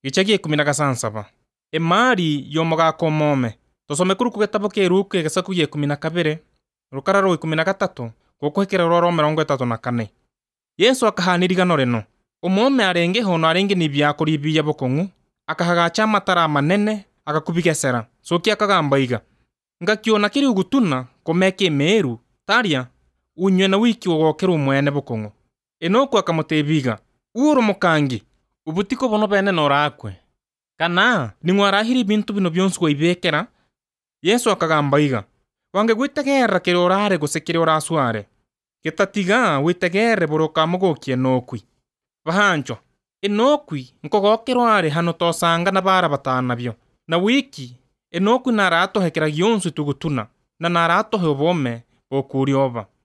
Gice gia 17 emari y'omugaka tusome kuru ku gitabo kia Luka egicaku gia 12 rukara rwa 13 gukuhikira rwa 34. Yesu akahana rigano rino. Umome arenge hono arenge ni bya kuribia bukong'u akahagacha amatara manene agakubigecera soki akagamba iga ngakiona kiri ugutuna komeke meru taria unywe na wiki ogokera umwene bukong'u enoku akamutebiga uro mukangi ubutiko bono bene norakwe kana ningwarahiri bintu bino byonsi goibekera. Yesu akagamba iga wange gwitegera kiri orare gusekire orasware gitatiga witegere buruka mugokie nokwi bahancho enokwi nkogokero are hano tosanga na bara batana byo na wiki enokwi narato hekera gyonsi tugutuna na narato hebome bokurioba